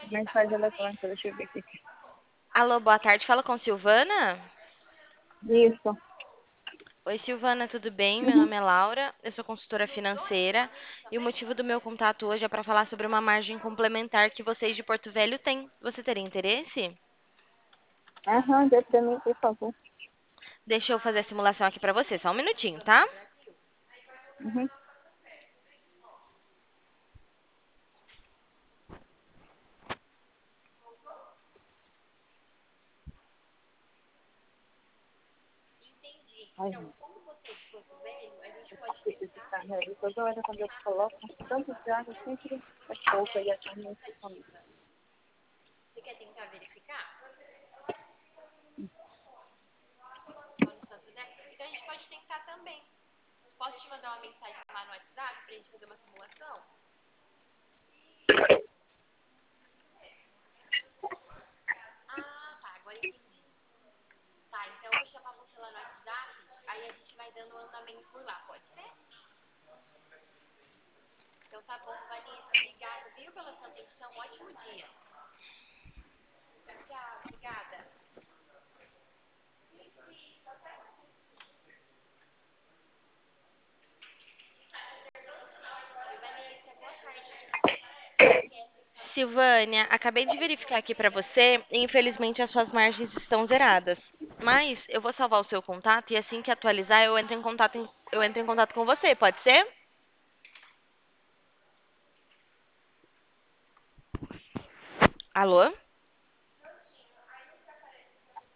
Mensagem eletrônica, deixa eu ver aqui. Alô, boa tarde. Fala com Silvana? Isso. Oi, Silvana, tudo bem? Meu Uhum. nome é Laura, eu sou consultora financeira e o motivo do meu contato hoje é para falar sobre uma margem complementar que vocês de Porto Velho têm. Você teria interesse? Aham, dê pra mim, por favor. Deixa eu fazer a simulação aqui para você, só um minutinho, tá? Uhum. Ai, não. Esse carro aí, toda hora quando eu coloco, tanto de água, sempre é pouco aí, até não se come. Você quer tentar verificar? Então a gente pode tentar também. Posso te mandar uma mensagem lá no WhatsApp para a gente fazer uma simulação? Ah, tá, agora entendi. Tá, então eu vou chamar você lá no WhatsApp, aí a gente vai dando um andamento por lá, pode ser? Então tá bom, Vanessa, obrigada, viu, pela sua atenção, um ótimo dia. Tchau, obrigada. Oi, Vanessa, boa tarde. Silvânia, acabei de verificar aqui para você e infelizmente as suas margens estão zeradas. Mas eu vou salvar o seu contato e assim que atualizar eu entro em contato com você, pode ser? Alô?